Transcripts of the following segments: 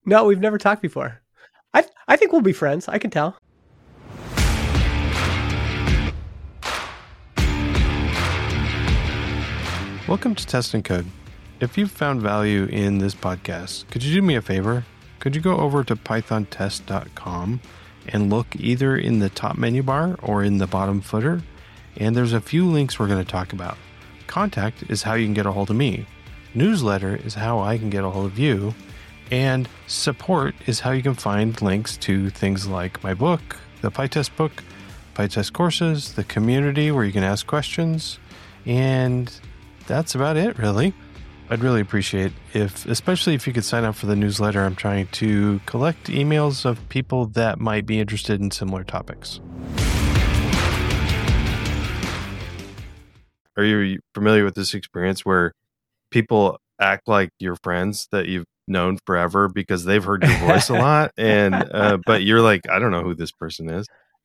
No, we've never talked before. I think we'll be friends. I can tell. Welcome to Test and Code. If you've found value in this podcast, could you do me a favor? Could you go over to pythontest.com and look either in the top menu bar or in the bottom footer? And there's a few links we're going to talk about. Contact is how you can get a hold of me. Newsletter is how I can get a hold of you. And support is how you can find links to things like my book, the PyTest book, PyTest courses, the community where you can ask questions, and that's about it, really. I'd really appreciate especially if you could sign up for the newsletter. I'm trying to collect emails of people that might be interested in similar topics. Are you familiar with this experience where people act like your friends that you've known forever because they've heard your voice a lot, and but you're like, I don't know who this person is?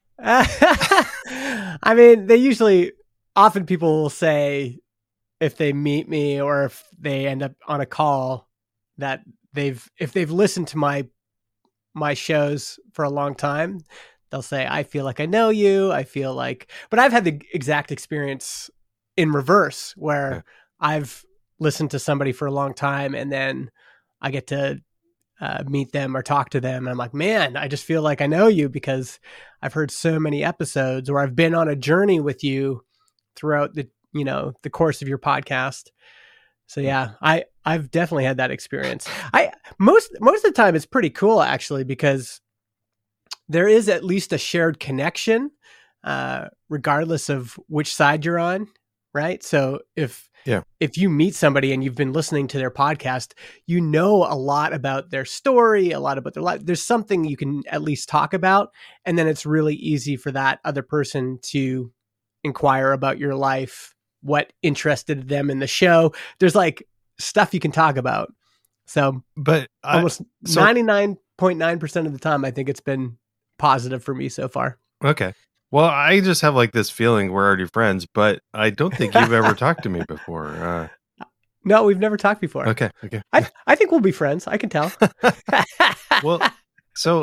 I mean, often people will say if they meet me or if they end up on a call that if they've listened to my shows for a long time, they'll say, I feel like I know you. But I've had the exact experience in reverse where I've listened to somebody for a long time and then I get to meet them or talk to them. And I'm like, man, I just feel like I know you because I've heard so many episodes, or I've been on a journey with you throughout the course of your podcast. So yeah, I've definitely had that experience. Most of the time it's pretty cool actually, because there is at least a shared connection, regardless of which side you're on. Right. So if you meet somebody and you've been listening to their podcast, you know a lot about their story, a lot about their life. There's something you can at least talk about. And then it's really easy for that other person to inquire about your life, what interested them in the show. There's like stuff you can talk about. So, but almost 99.9% of the time, I think it's been positive for me so far. Okay. Well, I just have like this feeling we're already friends, but I don't think you've ever talked to me before. No, we've never talked before. Okay. I think we'll be friends. I can tell. Well, so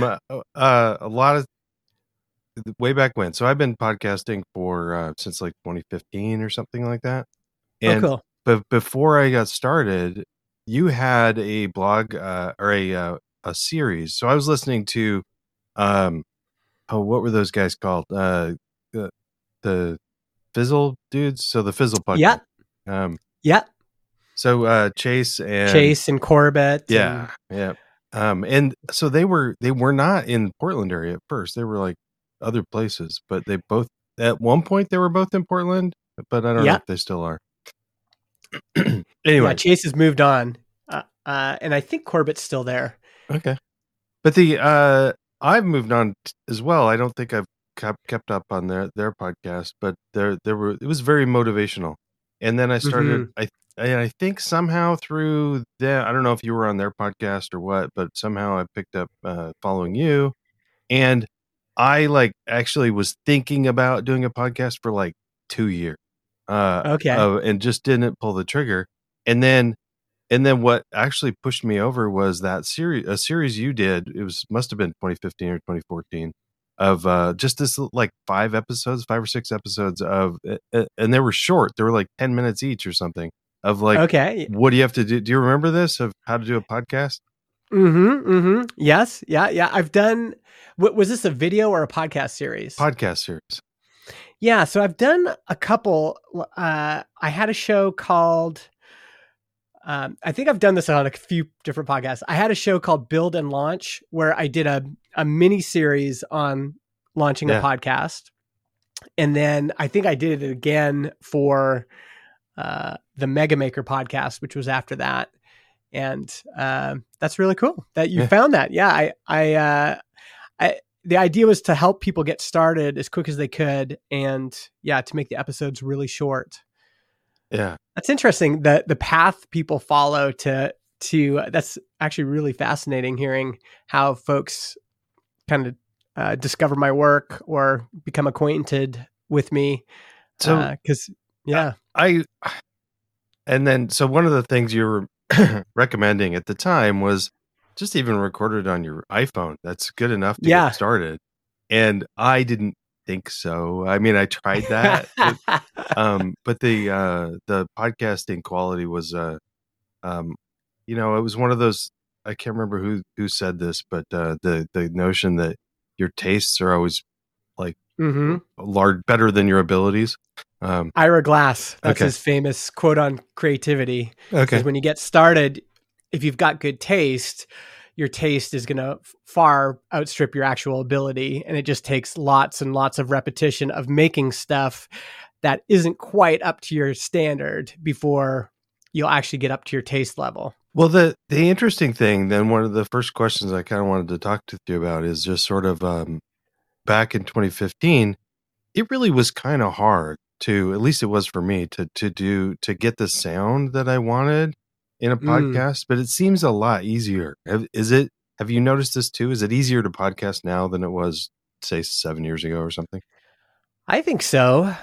a lot of way back when. So I've been podcasting for since like 2015 or something like that. And cool. But before I got started, you had a blog or a series. So I was listening to what were those guys called? The Fizzle dudes. So the Fizzle podcast. Yeah. So Chase and Corbett. Yeah. And so they were not in Portland area at first. They were like other places, but they both at one point they were both in Portland, but I don't know if they still are. Anyway, Chase has moved on, and I think Corbett's still there. Okay, but I've moved on as well. I don't think I've kept up on their podcast, but it was very motivational. And then I started. I think somehow through that, I don't know if you were on their podcast or what, but somehow I picked up following you, and I actually was thinking about doing a podcast for like 2 years. And just didn't pull the trigger. And then what actually pushed me over was a series you did. It must have been 2015 or 2014 of just this like 5 or 6 episodes of, and they were short. They were like 10 minutes each or something of like, what do you have to do? Do you remember this of how to do a podcast? Yes. Yeah. I've done, was this a video or a podcast series? Podcast series. Yeah. So I've done a couple. I had a show called, I think I've done this on a few different podcasts. I had a show called Build and Launch where I did a mini series on launching a podcast. And then I think I did it again for the Mega Maker podcast, which was after that. And that's really cool that you found that. Yeah. The idea was to help people get started as quick as they could, and to make the episodes really short. Yeah, that's interesting. The path people follow to that's actually really fascinating. Hearing how folks kind of discover my work or become acquainted with me. So, and then one of the things you were recommending at the time was just even record it on your iPhone. That's good enough to Yeah. get started. And I didn't think so. I mean, I tried that, but the podcasting quality was it was one of those. I can't remember who said this, but the notion that your tastes are always like better than your abilities. Ira Glass, that's okay. his famous quote on creativity. Okay. Because when you get started, if you've got good taste, your taste is going to far outstrip your actual ability. And it just takes lots and lots of repetition of making stuff that isn't quite up to your standard before you'll actually get up to your taste level. Well, the interesting thing, then one of the first questions I kind of wanted to talk to you about is just sort of back in 2015, it really was kind of hard to, at least it was for me, to get the sound that I wanted in a podcast, but it seems a lot easier. Have you noticed this too? Is it easier to podcast now than it was, say, 7 years ago or something? I think so.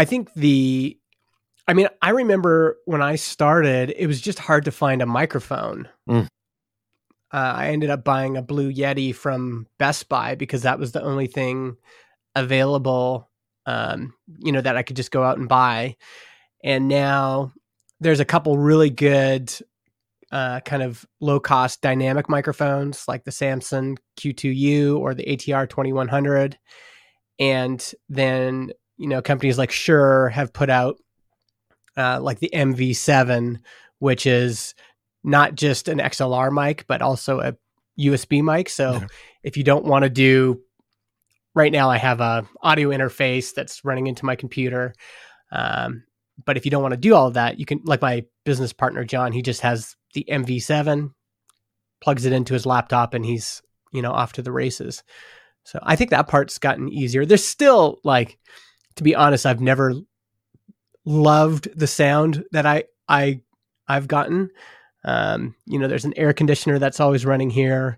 I remember when I started, it was just hard to find a microphone. I ended up buying a Blue Yeti from Best Buy because that was the only thing available, that I could just go out and buy. And now there's a couple really good kind of low-cost dynamic microphones like the Samson Q2U or the ATR 2100. And then, companies like Shure have put out like the MV7, which is not just an XLR mic, but also a USB mic. So if you don't want to do, right now I have a audio interface that's running into my computer. But if you don't want to do all of that, you can, like my business partner, John, he just has the MV7, plugs it into his laptop, and he's, off to the races. So I think that part's gotten easier. There's still, like, to be honest, I've never loved the sound that I've gotten. There's an air conditioner that's always running here.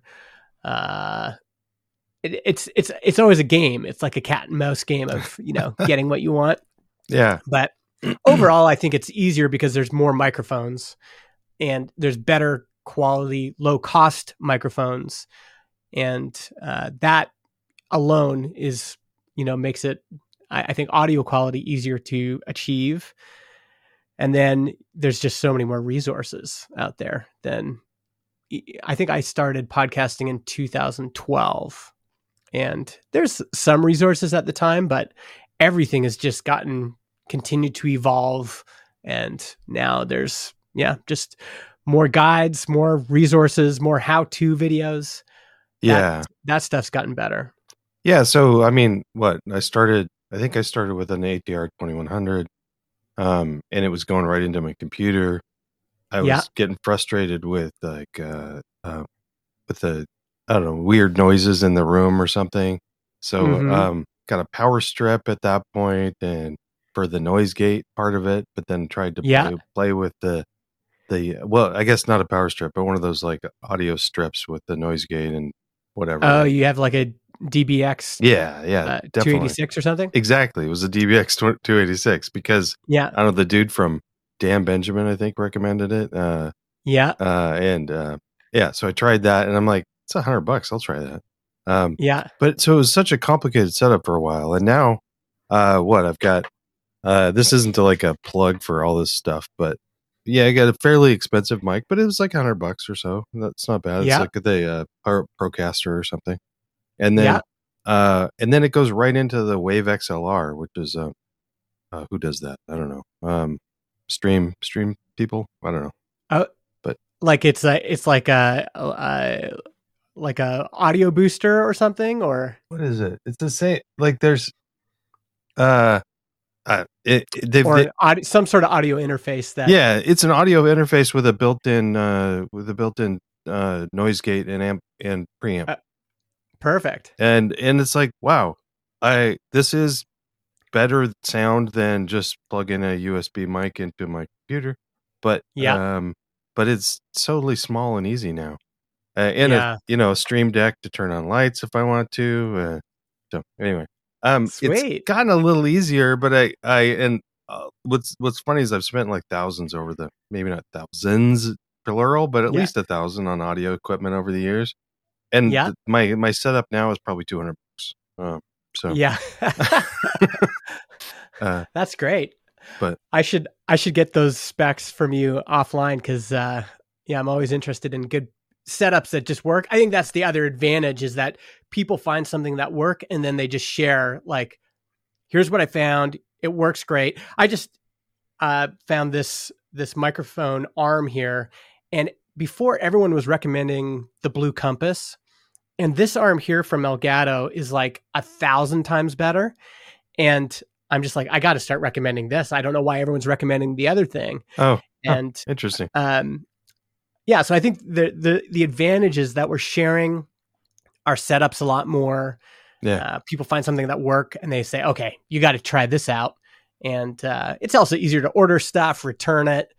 It's always a game. It's like a cat and mouse game of, getting what you want. Yeah. But overall, I think it's easier because there's more microphones and there's better quality, low cost microphones. And that alone is, makes it, I think, audio quality easier to achieve. And then there's just so many more resources out there than, I think I started podcasting in 2012, and there's some resources at the time, but everything has just continued to evolve. And now there's, just more guides, more resources, more how-to videos. That stuff's gotten better. Yeah. So, I mean, I think I started with an ATR 2100, and it was going right into my computer. I was getting frustrated with with the, I don't know, weird noises in the room or something. So, got a power strip at that point, and for the noise gate part of it, but then tried to play with the well, I guess not a power strip, but one of those like audio strips with the noise gate and whatever. Oh, you have like a DBX 286 or something? Exactly. It was a DBX 286 because I don't know, the dude from Dan Benjamin, I think, recommended it. So I tried that and I'm like, it's $100. I'll try that. But so it was such a complicated setup for a while. And now I've got this isn't like a plug for all this stuff, but I got a fairly expensive mic, but it was like $100 or so. That's not bad. It's like the Procaster or something. And then it goes right into the Wave XLR, which is who does that? I don't know. Stream people. I don't know. But like it's like a audio booster or something, or what is it? It's the same. Like there's some sort of audio interface that it's an audio interface with a built-in noise gate and amp and preamp. Perfect. And it's like, wow, this is better sound than just plugging a USB mic into my computer, but it's totally small and easy now. And a Stream Deck to turn on lights if I want to. So anyway, it's gotten a little easier, but what's funny is I've spent like thousands over maybe not thousands, plural, but at Yeah. least 1,000 on audio equipment over the years. And Yeah. my setup now is probably $200. So Yeah. uh, That's great. but I should get those specs from you offline because I'm always interested in good setups that just work. I think that's the other advantage is that people find something that work and then they just share like, here's what I found. It works great. I just found this microphone arm here, and before everyone was recommending the Blue Compass, and this arm here from Elgato is like 1,000 times better. And I'm just like, I got to start recommending this. I don't know why everyone's recommending the other thing. And interesting. Yeah, so I think the advantage is that we're sharing our setups a lot more. Yeah. People find something that work and they say, okay, you got to try this out. And it's also easier to order stuff, return it.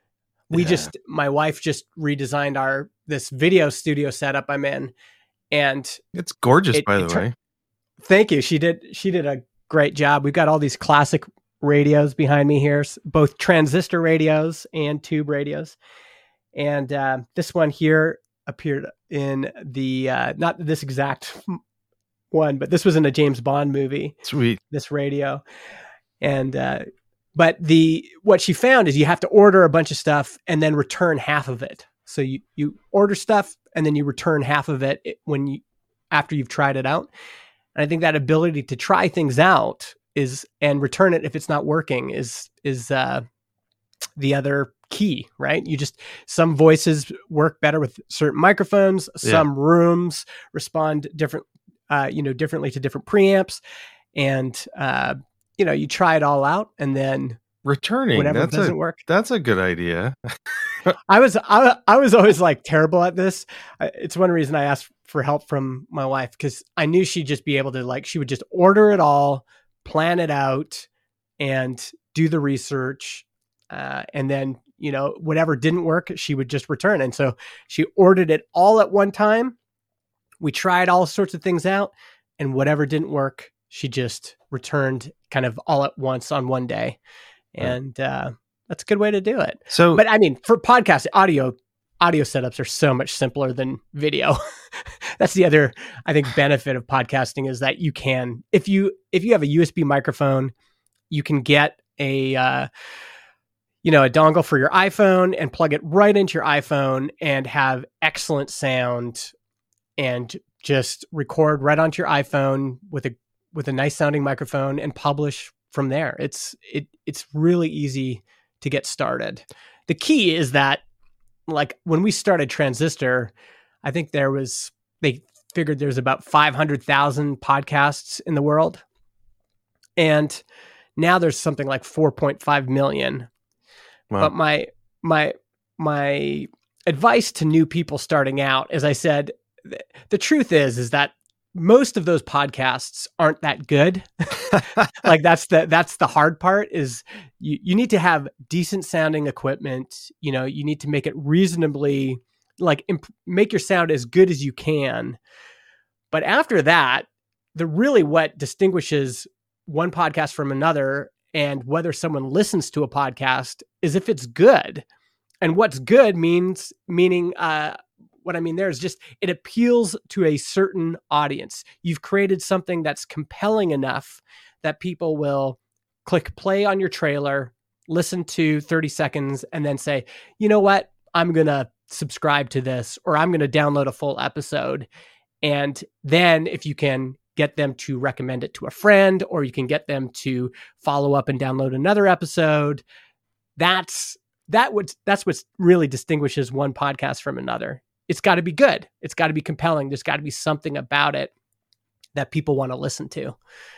My wife just redesigned this video studio setup I'm in, and it's gorgeous, by the way. Thank you. She did a great job. We've got all these classic radios behind me here, both transistor radios and tube radios. And this one here appeared in the, not this exact one, but this was in a James Bond movie. Sweet. This radio. And, but what she found is you have to order a bunch of stuff and then return half of it. So you order stuff and then you return half of it after you've tried it out. And I think that ability to try things out and return it if it's not working is the other key, right? Some voices work better with certain microphones. Some rooms respond differently to different preamps, and you try it all out, and then returning whenever it doesn't work. That's a good idea. I was always like terrible at this. It's one reason I asked for help from my wife, because I knew she'd just be able to she would just order it all, plan it out, and do the research. And then, whatever didn't work, she would just return. And so she ordered it all at one time. We tried all sorts of things out, and whatever didn't work, she just returned kind of all at once on one day. And that's a good way to do it. So, but I mean, for podcast audio setups are so much simpler than video. That's the other, I think, benefit of podcasting is that you can, if you have a USB microphone, you can get a dongle for your iPhone and plug it right into your iPhone and have excellent sound and just record right onto your iPhone with a nice sounding microphone and publish from there. It's really easy to get started. The key is that, like, when we started Transistor, I think they figured there's about 500,000 podcasts in the world. And now there's something like 4.5 million. Wow. But my advice to new people starting out, as I said, the truth is that most of those podcasts aren't that good. Like that's the hard part is you need to have decent sounding equipment. You need to make it reasonably make your sound as good as you can. But after that, what distinguishes one podcast from another and whether someone listens to a podcast is if it's good. And what's good meaning what I mean there is just it appeals to a certain audience. You've created something that's compelling enough that people will click play on your trailer, listen to 30 seconds, and then say, you know what? I'm going to subscribe to this, or I'm going to download a full episode. And then if you can get them to recommend it to a friend, or you can get them to follow up and download another episode, that's what really distinguishes one podcast from another. It's got to be good. It's got to be compelling. There's got to be something about it that people want to listen to.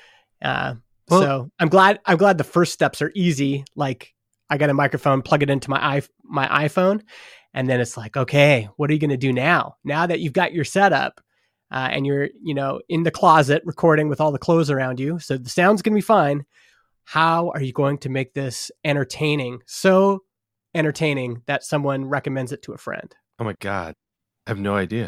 So I'm glad the first steps are easy. Like, I got a microphone, plug it into my iPhone, and then it's like, okay, what are you going to do now? Now that you've got your setup and you're, in the closet recording with all the clothes around you, so the sound's going to be fine. How are you going to make this entertaining? So entertaining that someone recommends it to a friend. Oh my God. I have no idea.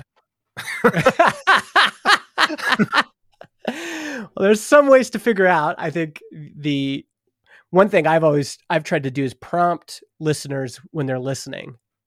Well, there's some ways to figure out. I think the one thing I've tried to do is prompt listeners when they're listening.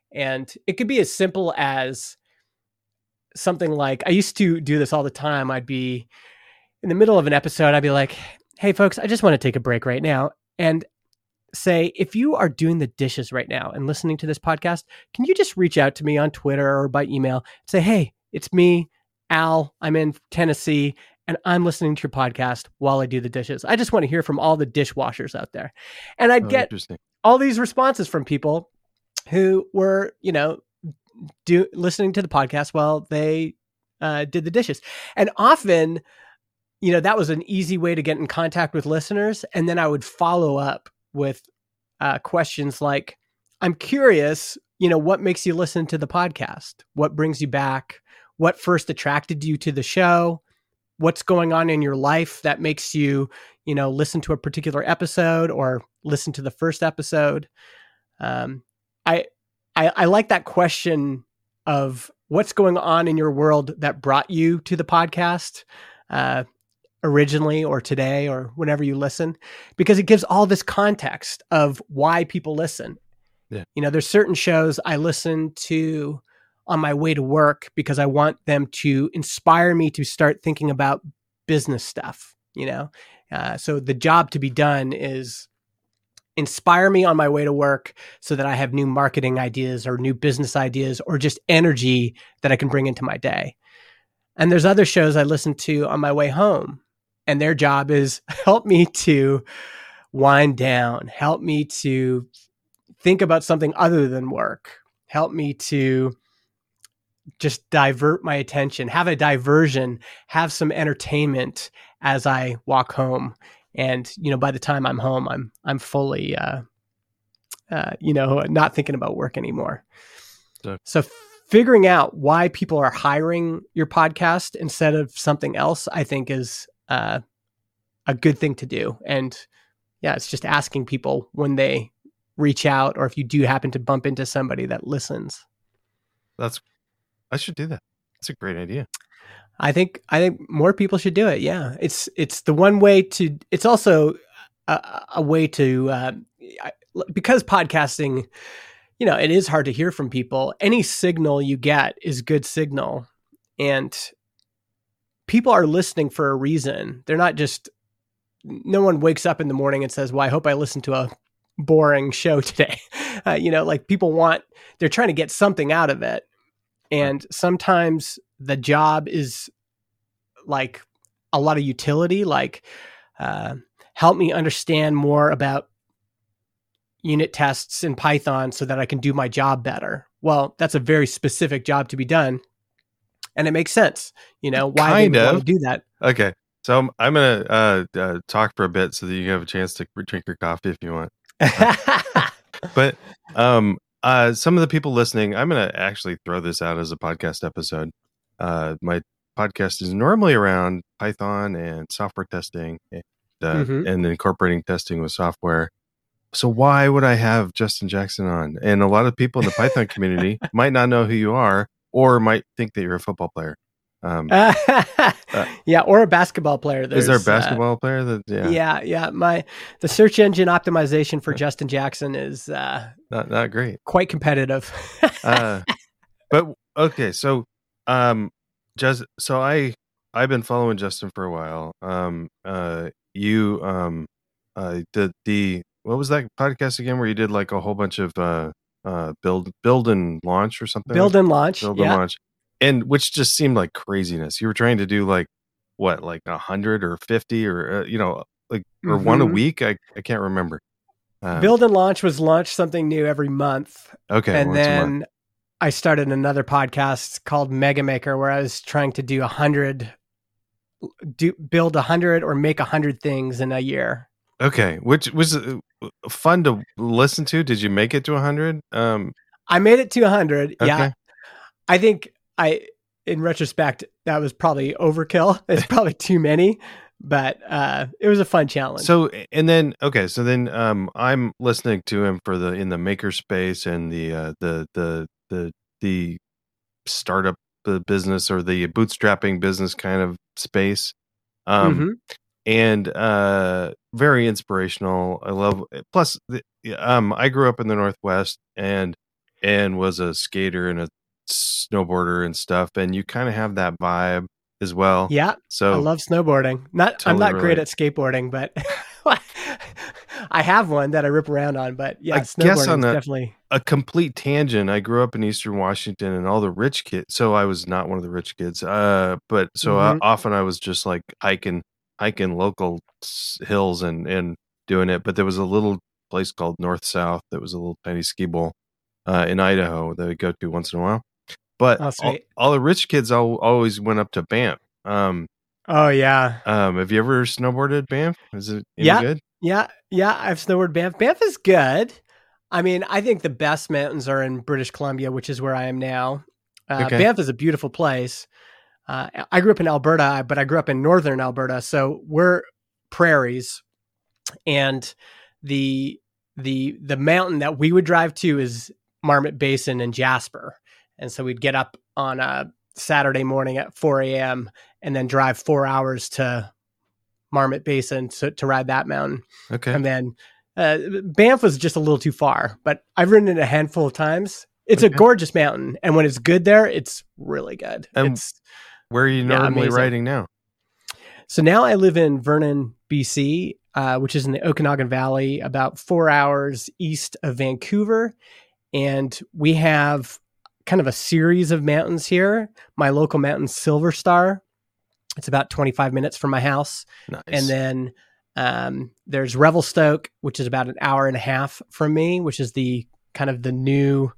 And it could be as simple as something like, I used to do this all the time. I'd be in the middle of an episode, I'd be like, hey folks, I just want to take a break right now. And say, if you are doing the dishes right now and listening to this podcast, can you just reach out to me on Twitter or by email and say, hey, it's me, Al, I'm in Tennessee, and I'm listening to your podcast while I do the dishes. I just want to hear from all the dishwashers out there. And I'd get all these responses from people who were, listening to the podcast while they did the dishes. And often, that was an easy way to get in contact with listeners. And then I would follow up with questions like, I'm curious, what makes you listen to the podcast? What brings you back? What first attracted you to the show? What's going on in your life that makes you, listen to a particular episode or listen to the first episode? I like that question of what's going on in your world that brought you to the podcast originally or today or whenever you listen, because it gives all this context of why people listen. Yeah. There's certain shows I listen to on my way to work because I want them to inspire me to start thinking about business stuff, so the job to be done is inspire me on my way to work so that I have new marketing ideas or new business ideas or just energy that I can bring into my day. And there's other shows I listen to on my way home, and their job is help me to wind down, help me to think about something other than work, help me to just divert my attention, have a diversion, have some entertainment as I walk home. And, by the time I'm home, I'm fully, not thinking about work anymore. So figuring out why people are hiring your podcast instead of something else, I think is a good thing to do. And yeah, it's just asking people when they reach out, or if you do happen to bump into somebody that listens. I should do that. That's a great idea. I think more people should do it. Yeah. It's the one way to, it's also a way to, because podcasting, it is hard to hear from people. Any signal you get is good signal, and people are listening for a reason. They're not just, no one wakes up in the morning and says, well, I hope I listened to a boring show today. They're trying to get something out of it. And sometimes the job is like a lot of utility, like help me understand more about unit tests in Python so that I can do my job better. Well, that's a very specific job to be done. And it makes sense, why they want to do that. Okay. So I'm going to talk for a bit so that you have a chance to drink your coffee if you want. But some of the people listening, I'm going to actually throw this out as a podcast episode. My podcast is normally around Python and software testing and incorporating testing with software. So why would I have Justin Jackson on? And a lot of people in the Python community might not know who you are, or might think that you're a football player. Yeah, or a basketball player. Is there a basketball player? Yeah. The search engine optimization for Justin Jackson is not great. Quite competitive. But okay, so I've been following Justin for a while. You did the, what was that podcast again where you did like a whole bunch of build and launch or something? Build and launch. Build and launch. And which just seemed like craziness. You were trying to do like 100 or 50 or or one a week. I can't remember. Build and launch was launch something new every month. Okay, and then I started another podcast called Mega Maker, where I was trying to do build 100 or make 100 things in a year. Okay, which was fun to listen to. Did you make it to 100? I made it to 100. Okay. Yeah, I think in retrospect, that was probably overkill. It's probably too many, but it was a fun challenge. So I'm listening to him in the maker space and the startup business or the bootstrapping business kind of space. And very inspirational. I love it. Plus I grew up in the Northwest, and and was a skater and a snowboarder and stuff, and you kind of have that vibe as well. Yeah, so I love snowboarding. I'm not great at skateboarding, but I have one that I rip around on. But yeah, I guess on definitely a complete tangent. I grew up in Eastern Washington, and all the rich kids. So I was not one of the rich kids. But so often I was just like hiking local hills and doing it. But there was a little place called North South that was a little tiny ski bowl in Idaho that we go to once in a while. But all the rich kids always went up to Banff. Oh yeah. Have you ever snowboarded Banff? Is it any good? Yeah. I've snowboarded Banff. Banff is good. I mean, I think the best mountains are in British Columbia, which is where I am now. Banff is a beautiful place. I grew up in Alberta, but I grew up in northern Alberta, so we're prairies. And the mountain that we would drive to is Marmot Basin in Jasper. And so we'd get up on a Saturday morning at 4 a.m. and then drive 4 hours to Marmot Basin to ride that mountain. Okay. And then Banff was just a little too far, but I've ridden it a handful of times. It's a gorgeous mountain. And when it's good there, it's really good. Where are you normally riding now? So now I live in Vernon, BC, which is in the Okanagan Valley, about 4 hours east of Vancouver. And we have kind of a series of mountains here. My local mountain, Silver Star. It's about 25 minutes from my house. Nice. And then there's Revelstoke, which is about an hour and a half from me, which is the kind of the new,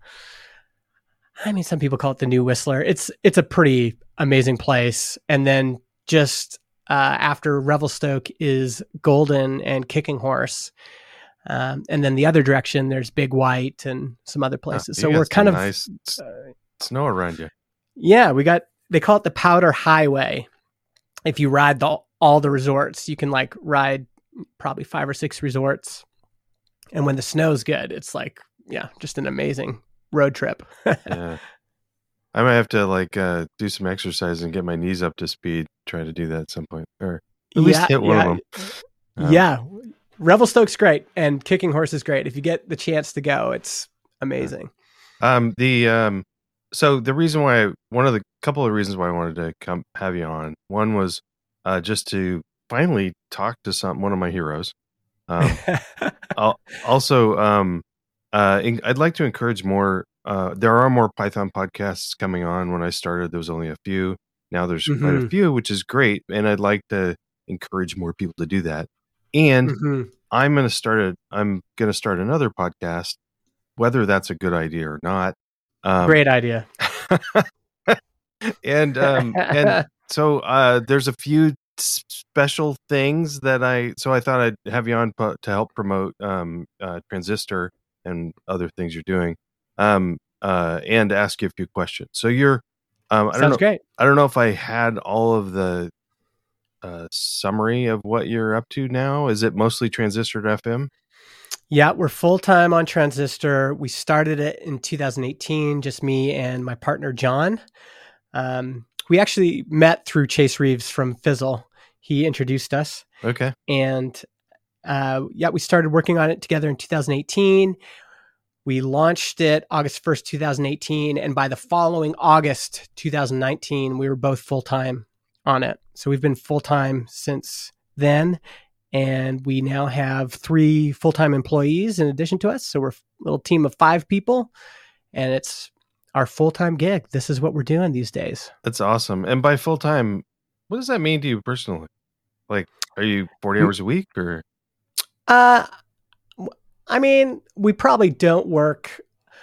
I mean, some people call it the new Whistler. It's a pretty amazing place. And then just after Revelstoke is Golden and Kicking Horse. And then the other direction, there's Big White and some other places. So we're kind of nice snow around you. Yeah, they call it the Powder Highway. If you ride all the resorts, you can like ride probably 5 or 6 resorts. And when the snow's good, it's like, just an amazing road trip. Yeah. I might have to do some exercise and get my knees up to speed, try to do that at some point, or at least hit one of them. Revelstoke's great and Kicking Horse is great. If you get the chance to go, it's amazing. So the reason why, couple of reasons why I wanted to come have you on, one was just to finally talk to one of my heroes. Also, I'd like to encourage more. There are more Python podcasts coming on. When I started, there was only a few. Now there's quite a few, which is great. And I'd like to encourage more people to do that. And I'm going to start another podcast, whether that's a good idea or not. Great idea. And so there's a few special things that I thought I'd have you on to help promote Transistor and other things you're doing, and ask you a few questions. So you're Sounds great. I don't know if I had all of the summary of what you're up to now. Is it mostly Transistor.fm? Yeah, we're full-time on Transistor. We started it in 2018, just me and my partner, John. We actually met through Chase Reeves from Fizzle. He introduced us. Okay. And we started working on it together in 2018. We launched it August 1st, 2018. And by the following August 2019, we were both full-time on it. So we've been full-time since then. And we now have 3 full-time employees in addition to us. So we're a little team of 5 people. And it's our full-time gig. This is what we're doing these days. That's awesome. And by full-time, what does that mean to you personally? Like, are you 40 hours a week or? I mean, we probably don't work.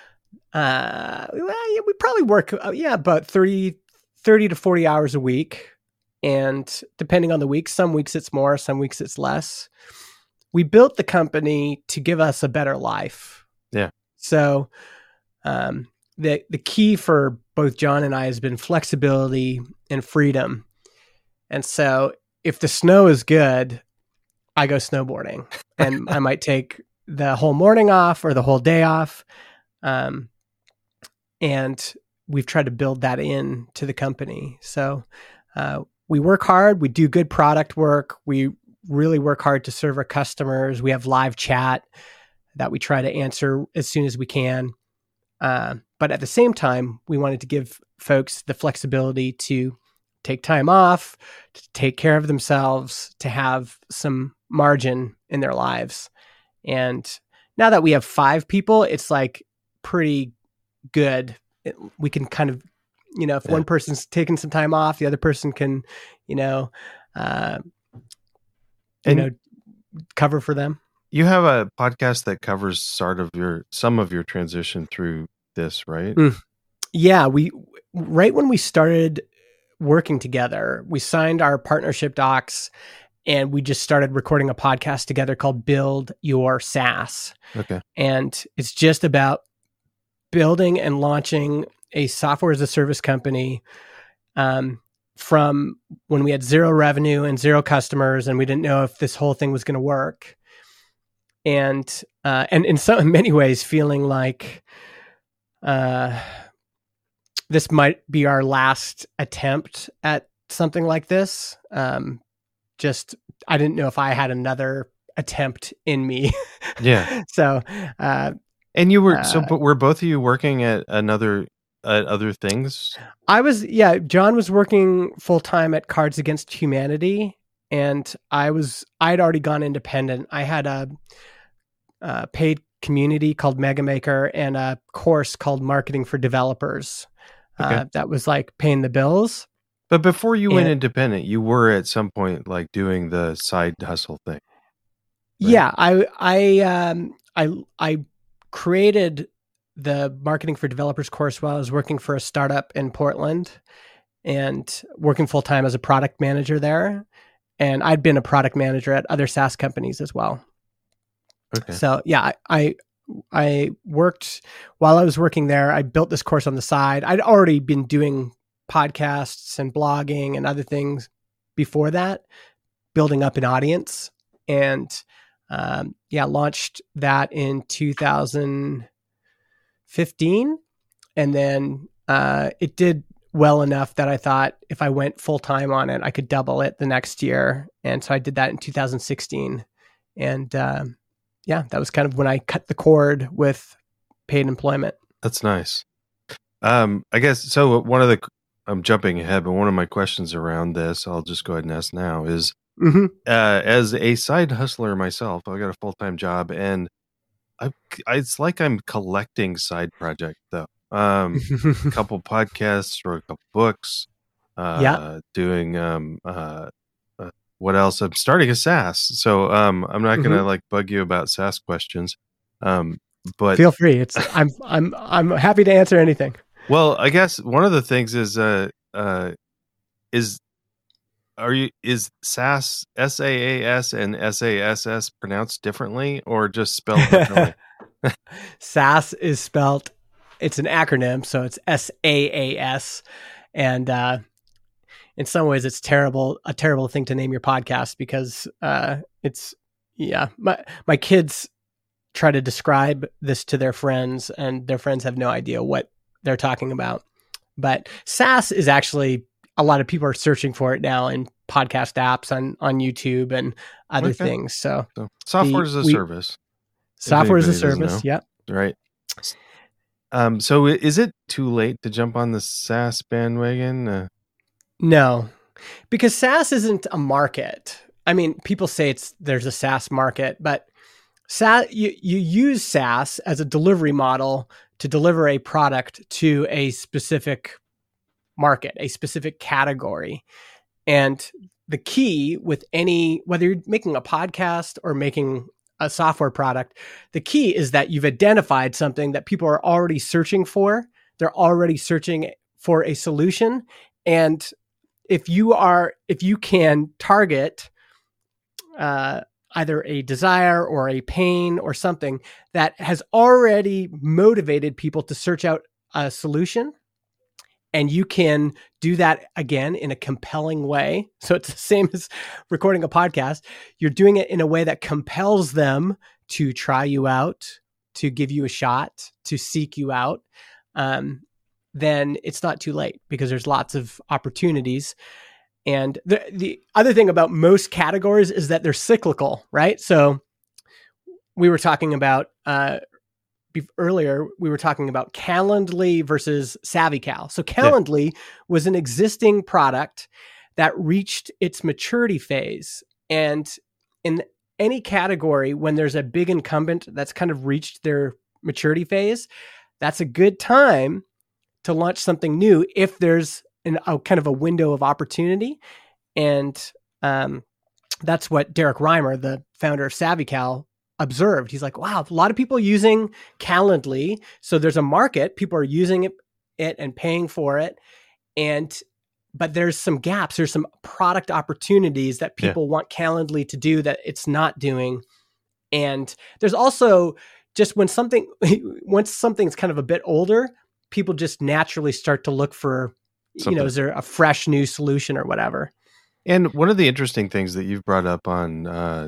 We probably work, about 30 to 40 hours a week. And depending on the week, some weeks it's more, some weeks it's less. We built the company to give us a better life. Yeah. So, the key for both John and I has been flexibility and freedom. And so if the snow is good, I go snowboarding and I might take the whole morning off or the whole day off. And we've tried to build that in to the company. So, we work hard. We do good product work. We really work hard to serve our customers. We have live chat that we try to answer as soon as we can. But at the same time, we wanted to give folks the flexibility to take time off, to take care of themselves, to have some margin in their lives. And now that we have 5 people, it's like pretty good. We can kind of, if one person's taking some time off, the other person can, cover for them. You have a podcast that covers some of your transition through this, right? Yeah, right when we started working together, we signed our partnership docs and we just started recording a podcast together called Build Your SaaS. Okay. And it's just about building and launching a software as a service company from when we had 0 revenue and 0 customers, and we didn't know if this whole thing was going to work. And in many ways feeling like this might be our last attempt at something like this. I didn't know if I had another attempt in me. Yeah. So, and you were, but were both of you working at other things? John was working full time at Cards Against Humanity, and I'd already gone independent. I had a paid community called Mega Maker and a course called Marketing for Developers. Okay. That was like paying the bills. But before you went independent, you were at some point like doing the side hustle thing. Right? Yeah, I created the Marketing for Developers course while I was working for a startup in Portland and working full time as a product manager there. And I'd been a product manager at other SaaS companies as well. Okay. So yeah, I worked while I was working there. I built this course on the side. I'd already been doing podcasts and blogging and other things before that, building up an audience, and launched that in 2015. And then it did well enough that I thought if I went full time on it, I could double it the next year. And so I did that in 2016. And that was kind of when I cut the cord with paid employment. That's nice. I guess so. I'm jumping ahead, but one of my questions around this, I'll just go ahead and ask now, is as a side hustler myself, I got a full-time job, and it's like I'm collecting side projects though. A couple podcasts or a couple books. Doing what else? I'm starting a SaaS, so I'm not gonna like bug you about SaaS questions. But feel free. I'm happy to answer anything. Well, I guess one of the things is SaaS, SaaS and SaaS pronounced differently or just spelled differently? SaaS is spelled, it's an acronym, so it's SaaS, and in some ways it's a terrible thing to name your podcast because my kids try to describe this to their friends and their friends have no idea what they're talking about. But SaaS is actually, a lot of people are searching for it now in podcast apps on YouTube and other things. So software as a service. Software as a service. Yep. Right. So is it too late to jump on the SaaS bandwagon? No, because SaaS isn't a market. I mean, people say there's a SaaS market, but SaaS, you use SaaS as a delivery model to deliver a product to a specific market, a specific category. And the key with whether you're making a podcast or making a software product, the key is that you've identified something that people are already searching for. They're already searching for a solution. And if you can target either a desire or a pain or something that has already motivated people to search out a solution, and you can do that again in a compelling way. So it's the same as recording a podcast. You're doing it in a way that compels them to try you out, to give you a shot, to seek you out. Then it's not too late because there's lots of opportunities. And the other thing about most categories is that they're cyclical, right? So we were talking about earlier we were talking about Calendly versus SavvyCal. So Calendly was an existing product that reached its maturity phase. And in any category, when there's a big incumbent that's kind of reached their maturity phase, that's a good time to launch something new if there's a kind of a window of opportunity. And that's what Derek Reimer, the founder of SavvyCal, observed. He's like, wow, a lot of people using Calendly. So there's a market. People are using it and paying for it. But there's some gaps. There's some product opportunities that people want Calendly to do that it's not doing. And there's also just once something's kind of a bit older, people just naturally start to look for, is there a fresh new solution or whatever? And one of the interesting things that you've brought up on,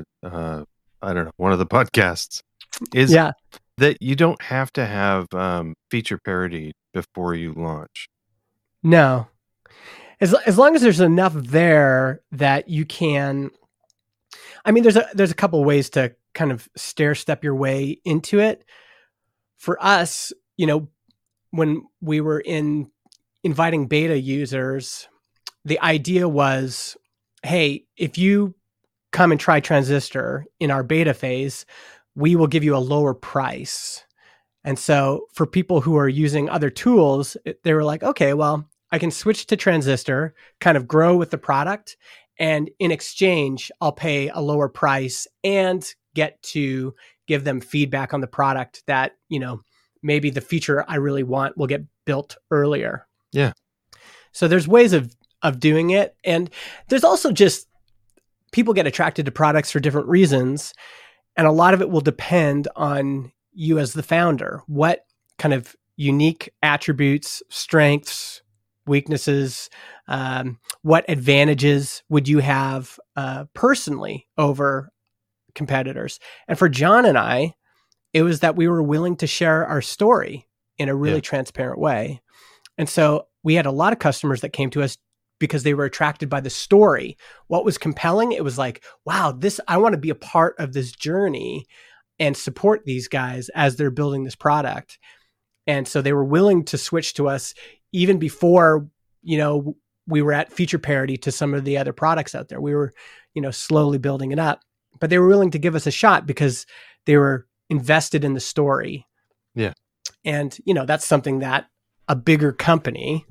I don't know, one of the podcasts is that you don't have to have feature parity before you launch. No. As long as there's enough there that you can, I mean, there's a couple of ways to kind of stair step your way into it. For us, when we were inviting beta users, the idea was, hey, if you come and try Transistor in our beta phase, we will give you a lower price. And so for people who are using other tools, they were like, okay, well, I can switch to Transistor, kind of grow with the product, and in exchange, I'll pay a lower price and get to give them feedback on the product that, maybe the feature I really want will get built earlier. Yeah. So there's ways of doing it. And there's also just people get attracted to products for different reasons. And a lot of it will depend on you as the founder. What kind of unique attributes, strengths, weaknesses, what advantages would you have personally over competitors? And for John and I, it was that we were willing to share our story in a really transparent way. And so we had a lot of customers that came to us because they were attracted by the story. What was compelling? It was like, wow, I want to be a part of this journey and support these guys as they're building this product. And so they were willing to switch to us even before, we were at feature parity to some of the other products out there. We were, slowly building it up, but they were willing to give us a shot because they were invested in the story. Yeah. And, that's something that a bigger company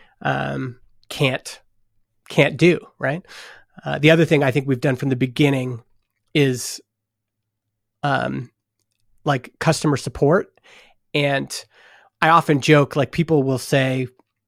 can't do, right? The other thing I think we've done from the beginning is like customer support. And I often joke, like people will say,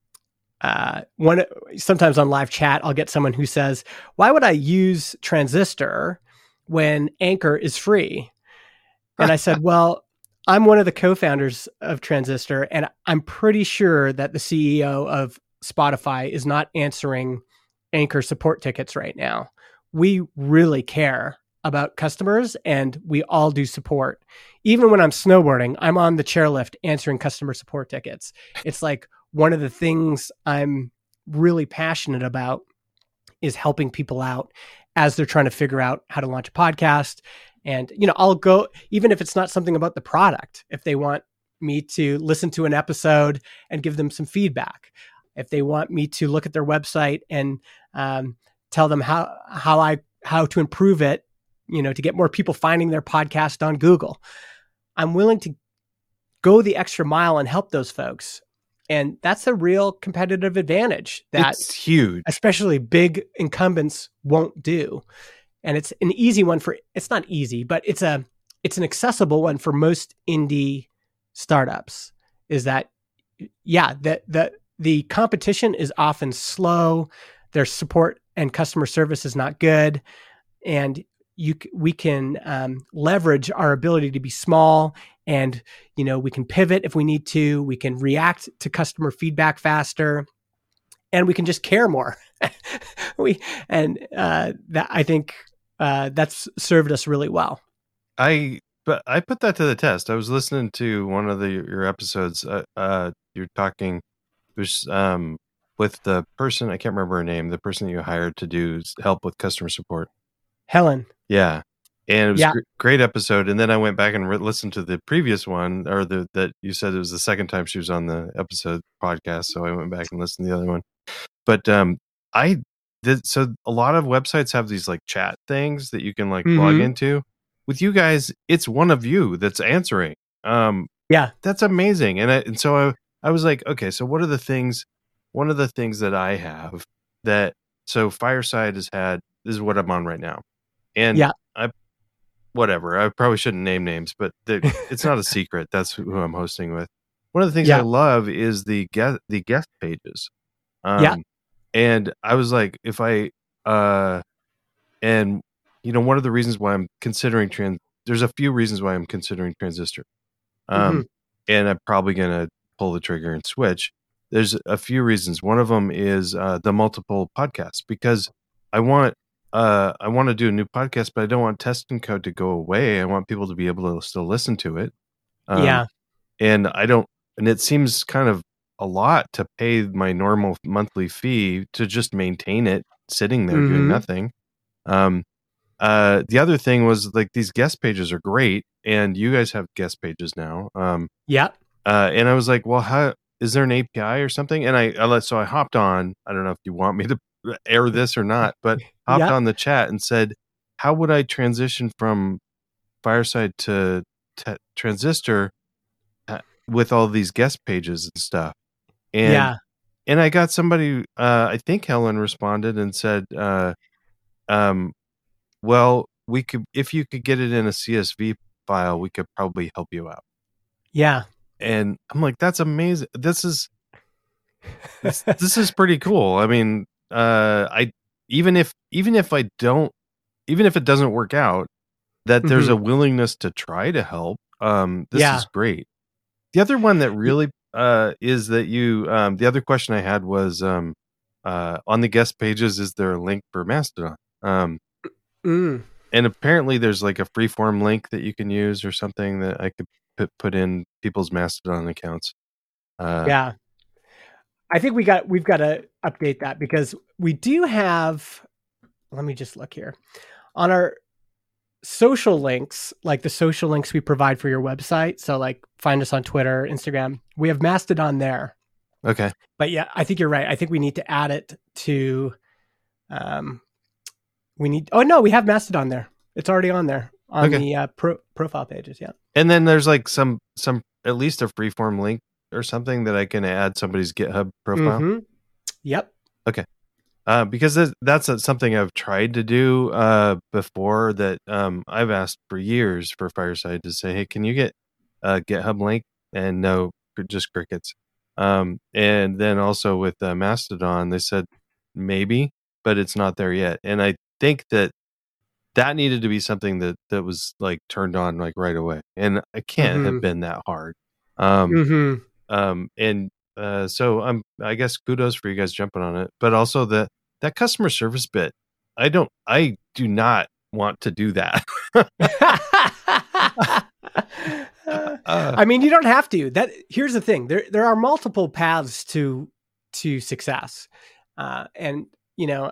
sometimes on live chat, I'll get someone who says, why would I use Transistor when Anchor is free? And I said, well, I'm one of the co-founders of Transistor, and I'm pretty sure that the CEO of Spotify is not answering Anchor support tickets right now. We really care about customers, and we all do support. Even when I'm snowboarding, I'm on the chairlift answering customer support tickets. It's like one of the things I'm really passionate about is helping people out as they're trying to figure out how to launch a podcast. And, I'll go, even if it's not something about the product, if they want me to listen to an episode and give them some feedback, if they want me to look at their website and tell them how to improve it, to get more people finding their podcast on Google, I'm willing to go the extra mile and help those folks. And that's a real competitive advantage that it's huge, especially big incumbents won't do. And it's an easy one it's not easy, but it's an accessible one for most indie startups, is that, the competition is often slow. Their support and customer service is not good. And we can leverage our ability to be small, and, we can pivot if we need to, we can react to customer feedback faster, and we can just care more. That I think that's served us really well. But I put that to the test. I was listening to one of your episodes. You're talking, it was with the person, I can't remember her name, the person that you hired to do help with customer support. Helen. Yeah. and it was great episode. And then I went back and listened to the previous one, or that you said it was the second time she was on the episode podcast. So I went back and listened to the other one. But so a lot of websites have these like chat things that you can like log into. With you guys, it's one of you that's answering. That's amazing. And so I was like, okay, so what are the things? One of the things that I have that, so Fireside has had, this is what I'm on right now. And I probably shouldn't name names, but it's not a secret. That's who I'm hosting with. One of the things I love is the guest pages. And I was like, if I, and one of the reasons why I'm considering there's a few reasons why I'm considering Transistor. And I'm probably going to pull the trigger and switch. There's a few reasons. One of them is the multiple podcasts, because I want to do a new podcast, but I don't want Test and Code to go away. I want people to be able to still listen to it. And it seems kind of a lot to pay my normal monthly fee to just maintain it sitting there doing nothing. The other thing was like, these guest pages are great, and you guys have guest pages now. And I was like, well, how is there an API or something? And I hopped on. I don't know if you want me to air this or not, but hopped on the chat and said, how would I transition from Fireside to Transistor with all these guest pages and stuff? And I got somebody, I think Helen responded and said, well, we could, if you could get it in a CSV file, we could probably help you out. And I'm like, that's amazing. This is pretty cool. I mean, even if it doesn't work out, that there's a willingness to try to help. This is great. The other one that really is that you the other question I had was on the guest pages, is there a link for Mastodon? And apparently there's like a freeform link that you can use or something that I could put in people's Mastodon accounts. I think we've got to update that, because we do have, let me just look here on our social links, like the social links we provide for your website. So like find us on Twitter, Instagram, we have Mastodon there. Okay. But yeah, I think you're right. I think we need to add it to, we have Mastodon there. It's already on there on the profile pages. Yeah. And then there's like some, at least a freeform link or something that I can add somebody's GitHub profile. Yep. Okay. Because that's something I've tried to do before, that I've asked for years for Fireside to say, hey, can you get a GitHub link? And no, just crickets. And then also with Mastodon, they said maybe, but it's not there yet. And I think that needed to be something that was like turned on like right away. And it can't have been that hard. So I guess kudos for you guys jumping on it, but also that customer service bit, I do not want to do that. I mean, you don't have to. Here's the thing. There are multiple paths to success. And you know,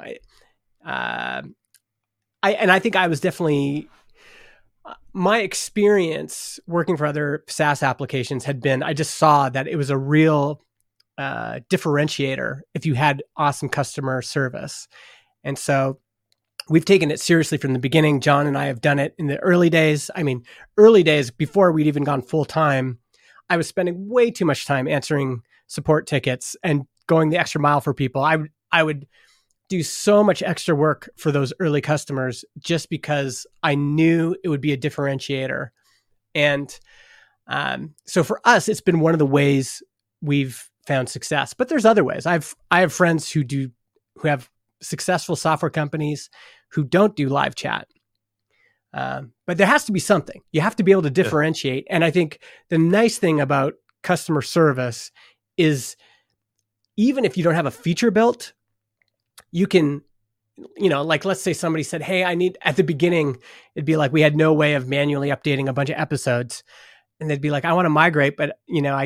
I think I was definitely, my experience working for other SaaS applications had been, I just saw that it was a real differentiator if you had awesome customer service. And so we've taken it seriously from the beginning. John and I have done it in the early days. I mean, early days before we'd even gone full time, I was spending way too much time answering support tickets and going the extra mile for people. I would do so much extra work for those early customers just because I knew it would be a differentiator. And so for us, it's been one of the ways we've found success. But there's other ways. I have friends who have successful software companies who don't do live chat. But there has to be something. You have to be able to differentiate. And I think the nice thing about customer service is, even if you don't have a feature built, you can, like let's say somebody said, hey, at the beginning, it'd be like we had no way of manually updating a bunch of episodes. And they'd be like, I want to migrate, but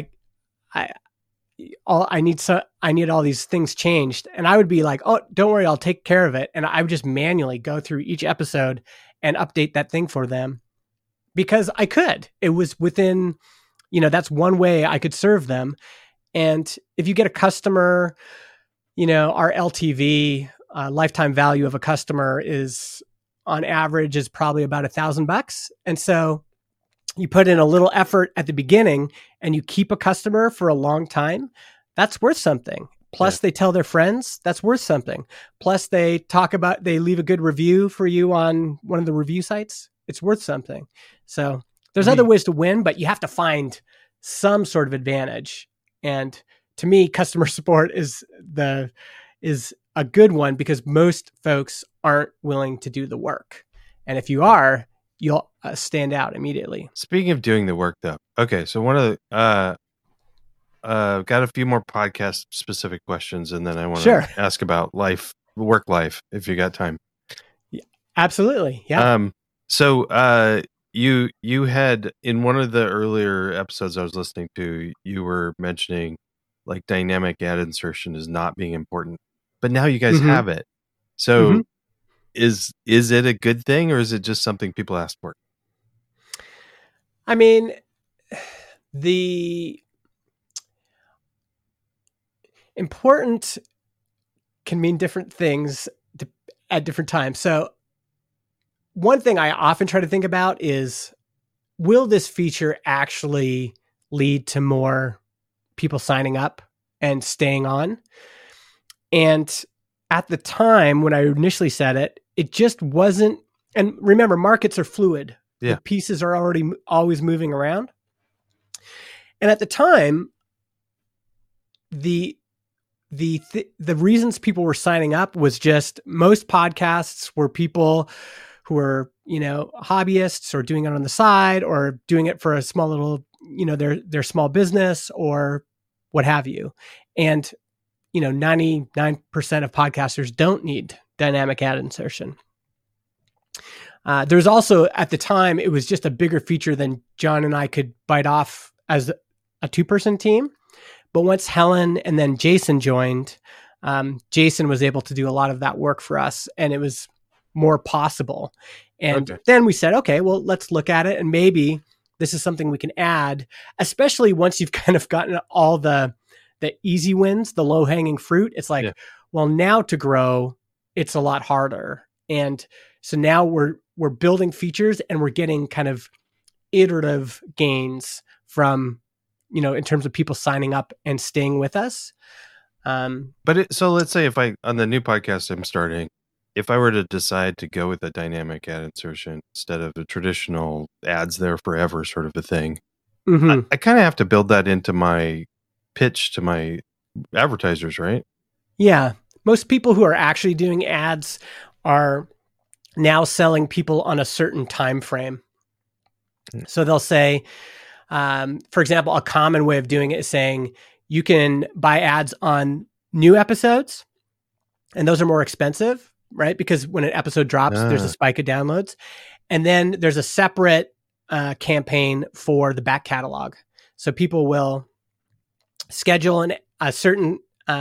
I need all these things changed. And I would be like, oh, don't worry, I'll take care of it. And I would just manually go through each episode and update that thing for them because I could. It was within, that's one way I could serve them. And if you get a customer, our LTV, lifetime value of a customer is on average is probably about $1,000. And so you put in a little effort at the beginning and you keep a customer for a long time, that's worth something. Plus they tell their friends, that's worth something. Plus they leave a good review for you on one of the review sites. It's worth something. So there's other ways to win, but you have to find some sort of advantage. And to me, customer support is a good one because most folks aren't willing to do the work. And if you are, you'll stand out immediately. Speaking of doing the work, though, okay. So one of the got a few more podcast specific questions, and then I want to ask about work life, if you got time. Yeah, absolutely. Yeah. So you had in one of the earlier episodes I was listening to, you were mentioning like dynamic ad insertion is not being important, but now you guys have it. So is it a good thing, or is it just something people ask for? I mean, the important can mean different things at different times. So one thing I often try to think about is, will this feature actually lead to more people signing up and staying on? And at the time when I initially said it, it just wasn't. And remember, markets are fluid. Yeah. The pieces are always moving around. And at the time, the reasons people were signing up was just most podcasts were people who were, hobbyists or doing it on the side or doing it for a small little, their small business or what have you. And, 99% of podcasters don't need dynamic ad insertion. There's also, at the time, it was just a bigger feature than John and I could bite off as a 2-person team. But once Helen and then Jason joined, Jason was able to do a lot of that work for us, and it was more possible. And then we said, okay, well, let's look at it, and maybe this is something we can add, especially once you've kind of gotten all the easy wins, the low-hanging fruit. It's like, well, now to grow, it's a lot harder. And so now we're building features and we're getting kind of iterative gains from, in terms of people signing up and staying with us. So let's say on the new podcast I'm starting, if I were to decide to go with a dynamic ad insertion instead of the traditional ads there forever sort of a thing, I kind of have to build that into my pitch to my advertisers, right? Yeah. Most people who are actually doing ads are now selling people on a certain time frame. So they'll say, for example, a common way of doing it is saying you can buy ads on new episodes, and those are more expensive, right? Because when an episode drops, there's a spike of downloads. And then there's a separate campaign for the back catalog. So people will schedule a certain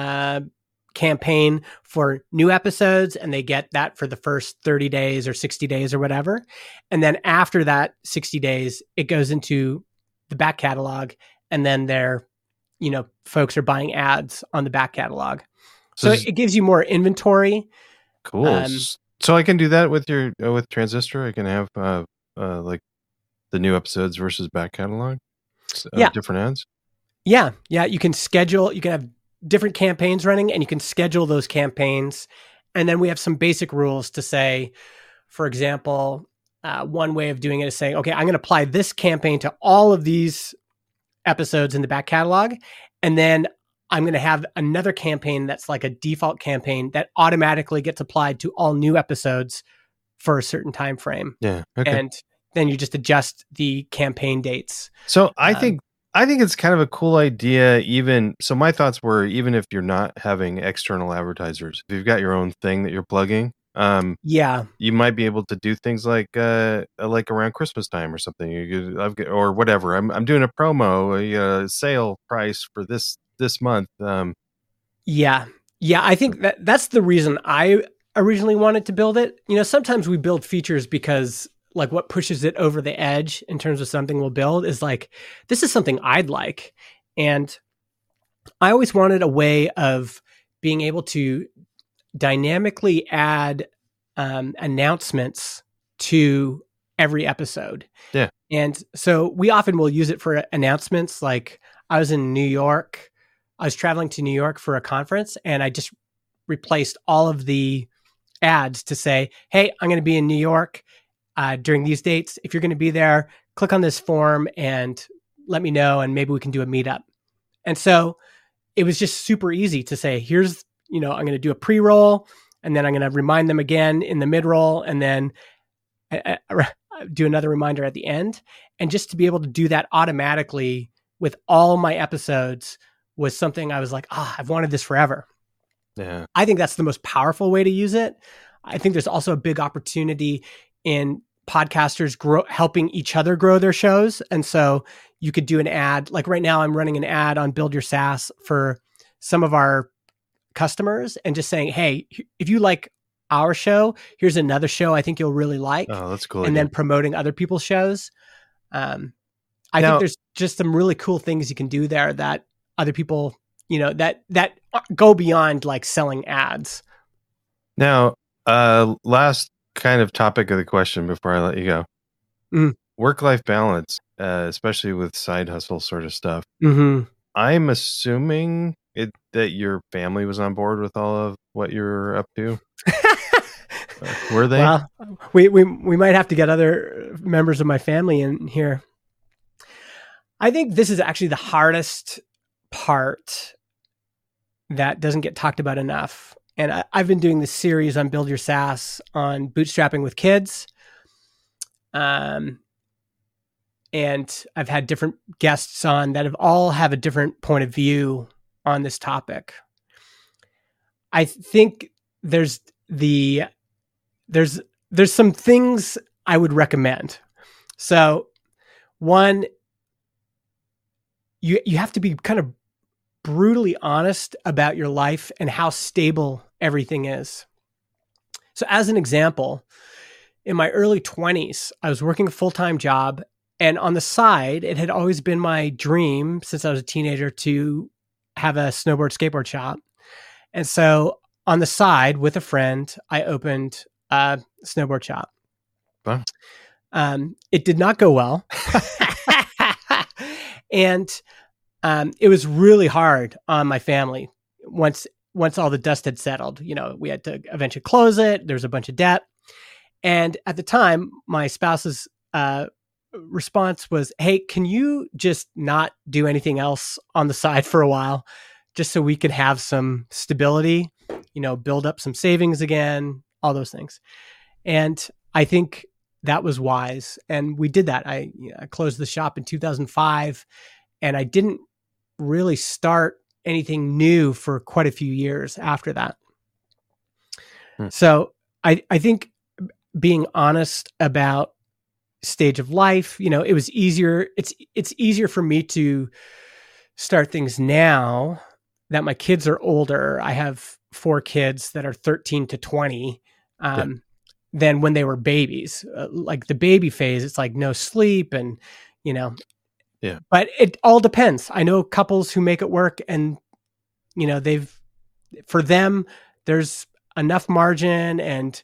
campaign for new episodes, and they get that for the first 30 days or 60 days or whatever. And then after that 60 days, it goes into the back catalog, and then folks are buying ads on the back catalog. So it gives you more inventory. Cool. So I can do that with with Transistor. I can have like the new episodes versus back catalog. Different ads. Yeah. You can have different campaigns running, and you can schedule those campaigns. And then we have some basic rules to say, for example, one way of doing it is saying, okay, I'm going to apply this campaign to all of these episodes in the back catalog. And then I'm going to have another campaign that's like a default campaign that automatically gets applied to all new episodes for a certain time frame. Yeah. Okay. And then you just adjust the campaign dates. So I think it's kind of a cool idea. So my thoughts were, even if you're not having external advertisers, if you've got your own thing that you're plugging, you might be able to do things like around Christmas time or something. Or whatever. I'm doing a promo, a sale price for this month. I think that's the reason I originally wanted to build it. Sometimes we build features because like what pushes it over the edge in terms of something we'll build is like, this is something I'd like. And I always wanted a way of being able to dynamically add announcements to every episode. Yeah. And so we often will use it for announcements. Like I was traveling to New York for a conference, and I just replaced all of the ads to say, hey, I'm going to be in New York during these dates. If you're going to be there, click on this form and let me know, and maybe we can do a meetup. And so it was just super easy to say, here's, I'm going to do a pre-roll, and then I'm going to remind them again in the mid-roll, and then do another reminder at the end. And just to be able to do that automatically with all my episodes was something I was like, I've wanted this forever. Yeah. I think that's the most powerful way to use it. I think there's also a big opportunity in podcasters helping each other grow their shows. And so you could do an ad. Like right now, I'm running an ad on Build Your SaaS for some of our customers and just saying, hey, if you like our show, here's another show I think you'll really like. Oh, that's cool. And then promoting other people's shows. I think there's just some really cool things you can do there that other people, that go beyond like selling ads. Now, last kind of topic of the question before I let you go. Work-life balance, especially with side hustle sort of stuff. Mm-hmm. I'm assuming that your family was on board with all of what you're up to. Were they? Well, we might have to get other members of my family in here. I think this is actually the hardest part that doesn't get talked about enough. And I've been doing this series on Build Your SaaS on bootstrapping with kids. And I've had different guests on that have a different point of view on this topic. I think there's some things I would recommend. So one, you have to be kind of brutally honest about your life and how stable everything is. So as an example, in my early 20s, I was working a full-time job, and on the side, it had always been my dream since I was a teenager to have a skateboard shop. And so on the side with a friend, I opened a snowboard shop. Wow. It did not go well. And it was really hard on my family once all the dust had settled. We had to eventually close it. There was a bunch of debt. And at the time, my spouse's response was, hey, can you just not do anything else on the side for a while, just so we could have some stability, build up some savings again, all those things. And I think that was wise. And we did that. I closed the shop in 2005, and I didn't really start anything new for quite a few years after that. So I think being honest about stage of life, it was easier. It's easier for me to start things now that my kids are older. I have 4 kids that are 13 to 20. Than when they were babies. Like the baby phase, it's like no sleep and, Yeah. But it all depends. I know couples who make it work, and, for them, there's enough margin, and,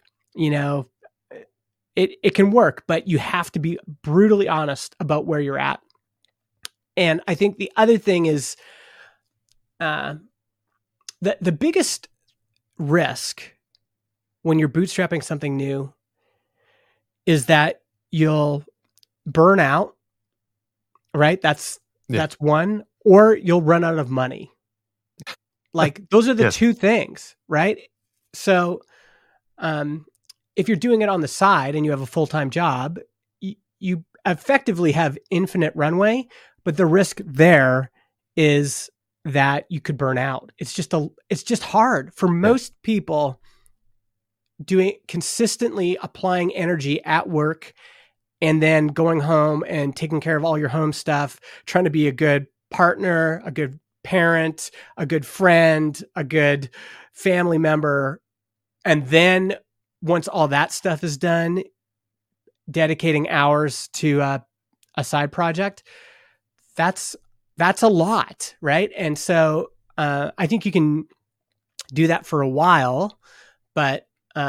it can work, but you have to be brutally honest about where you're at. And I think the other thing is the biggest risk when you're bootstrapping something new is that you'll burn out, right? That's one, or you'll run out of money. Like those are the two things, right? So, if you're doing it on the side and you have a full-time job, you effectively have infinite runway, but the risk there is that you could burn out. It's just hard for most people. Consistently applying energy at work and then going home and taking care of all your home stuff, trying to be a good partner, a good parent, a good friend, a good family member, And then once all that stuff is done, dedicating hours to a side project, that's a lot, right? And so I think you can do that for a while, but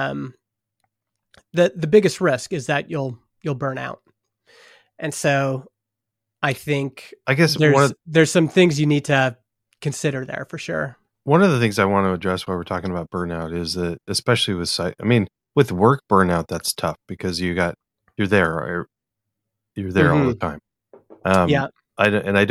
the biggest risk is that you'll burn out. And so I guess there's some things you need to consider there for sure. One of the things I want to address while we're talking about burnout is that, especially with work burnout, that's tough because you're there Mm-hmm. all the time. Yeah. I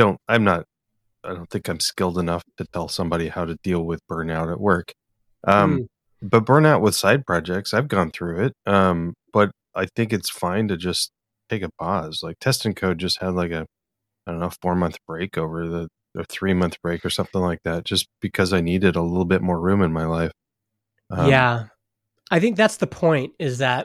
don't think I'm skilled enough to tell somebody how to deal with burnout at work. But burnout with side projects, I've gone through it. But I think it's fine to just take a pause. Like Test and Code just had like a, I don't know, 4-month break over the 3-month break or something like that, just because I needed a little bit more room in my life. Yeah. I think that's the point, is that,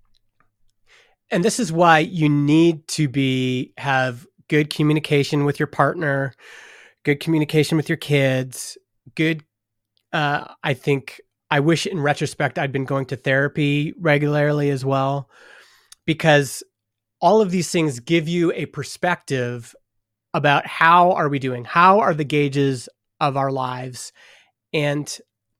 and this is why you need to have good communication with your partner, good communication with your kids, good, I think, I wish in retrospect I'd been going to therapy regularly as well, because all of these things give you a perspective about how are we doing? How are the gauges of our lives? And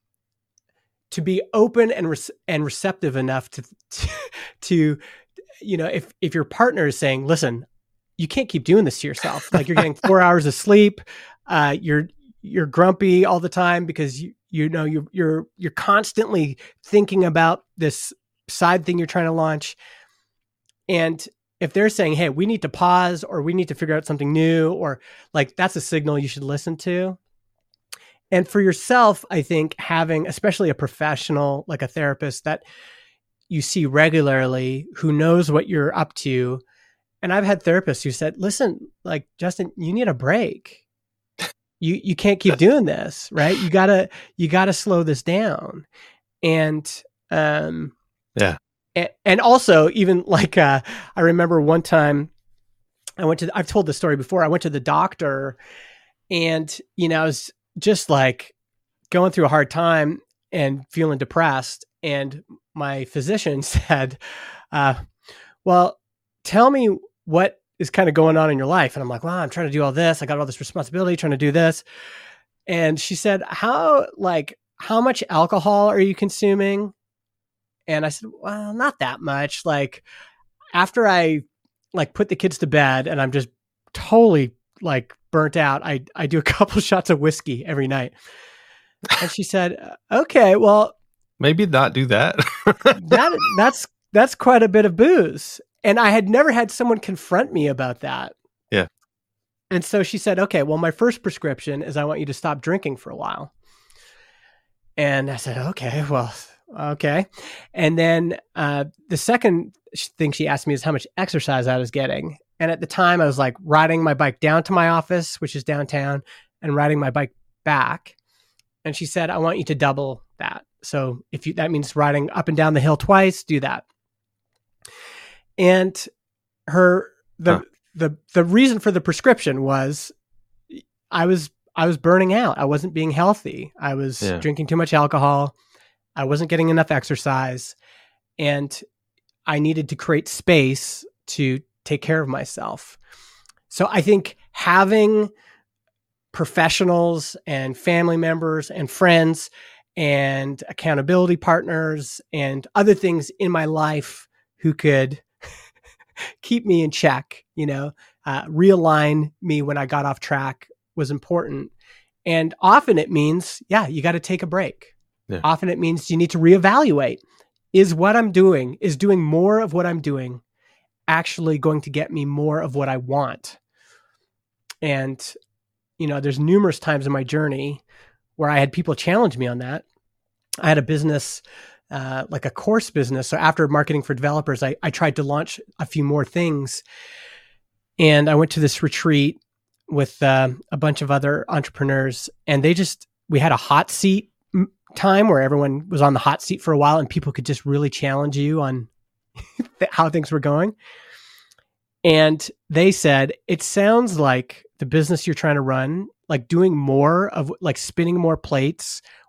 to be open and receptive enough to, if your partner is saying, listen, you can't keep doing this to yourself. Like, you're getting 4 hours of sleep. You're grumpy all the time because you're constantly thinking about this side thing you're trying to launch. And if they're saying, hey, we need to pause, or we need to figure out something new, or like, that's a signal you should listen to. And for yourself, I think having, especially a professional, like a therapist that you see regularly, who knows what you're up to. And I've had therapists who said, listen, like, Justin, you need a break. You can't keep doing this, right? You gotta slow this down. And, yeah. And also, even like, I remember one time I've told this story before. I went to the doctor, and, I was just like going through a hard time and feeling depressed. And my physician said, well, tell me what is kind of going on in your life. And I'm like, well, I'm trying to do all this. I got all this responsibility, trying to do this. And she said, how much alcohol are you consuming? And I said, well, not that much. Like, after I put the kids to bed and I'm just totally like burnt out, I do a couple shots of whiskey every night. And she said, okay, well, maybe not do that. that's quite a bit of booze. And I had never had someone confront me about that. Yeah. And so she said, okay, well, my first prescription is I want you to stop drinking for a while. And I said, okay, well, okay. And then the second thing she asked me is how much exercise I was getting. And at the time I was like riding my bike down to my office, which is downtown, and riding my bike back. And she said, I want you to double that. So that means riding up and down the hill twice, do that. And the reason for the prescription was I was burning out. I wasn't being healthy. I was drinking too much alcohol. I wasn't getting enough exercise, and I needed to create space to take care of myself. So I think having professionals and family members and friends and accountability partners and other things in my life who could keep me in check, realign me when I got off track was important. And often it means, you got to take a break. Yeah. Often it means you need to reevaluate. Is doing more of what I'm doing actually going to get me more of what I want? And, there's numerous times in my journey where I had people challenge me on that. I had a business, like a course business. So after marketing for developers, I tried to launch a few more things. And I went to this retreat with a bunch of other entrepreneurs, and we had a hot seat time where everyone was on the hot seat for a while and people could just really challenge you on how things were going. And they said, it sounds like the business you're trying to run, like doing more of, like spinning more plates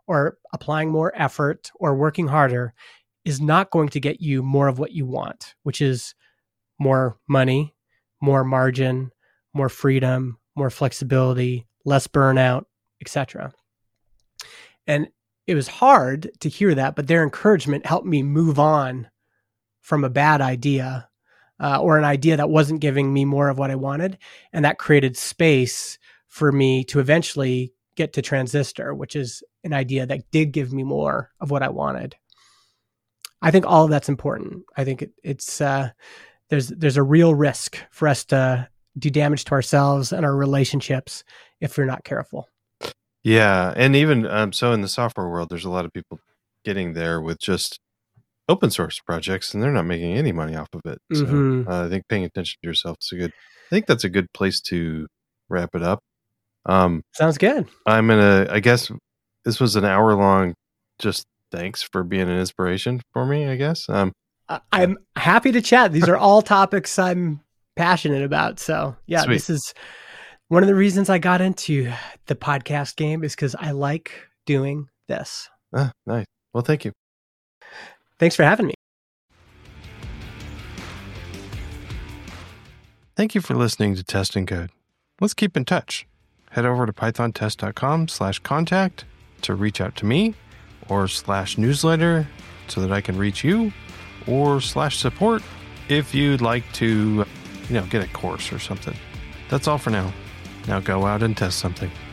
or applying more effort or working harder is not going to get you more of what you want, which is more money, more margin, more freedom, more flexibility, less burnout, etc. And it was hard to hear that, but their encouragement helped me move on from a bad idea or an idea that wasn't giving me more of what I wanted. And that created space for me to eventually get to Transistor, which is an idea that did give me more of what I wanted. I think all of that's important. I think it's there's a real risk for us to do damage to ourselves and our relationships if we're not careful. Yeah, and even so in the software world, there's a lot of people getting there with just open source projects, and they're not making any money off of it. So I think paying attention to yourself is I think that's a good place to wrap it up. Sounds good. I guess this was an hour long. Just thanks for being an inspiration for me, I guess. I'm happy to chat. These are all topics I'm passionate about. So yeah, Sweet. This is one of the reasons I got into the podcast game is because I like doing this. Nice. Well, thank you. Thanks for having me. Thank you for listening to Test and Code. Let's keep in touch. Head over to pythontest.com/contact to reach out to me, or /newsletter so that I can reach you, or /support if you'd like to, get a course or something. That's all for now. Now go out and test something.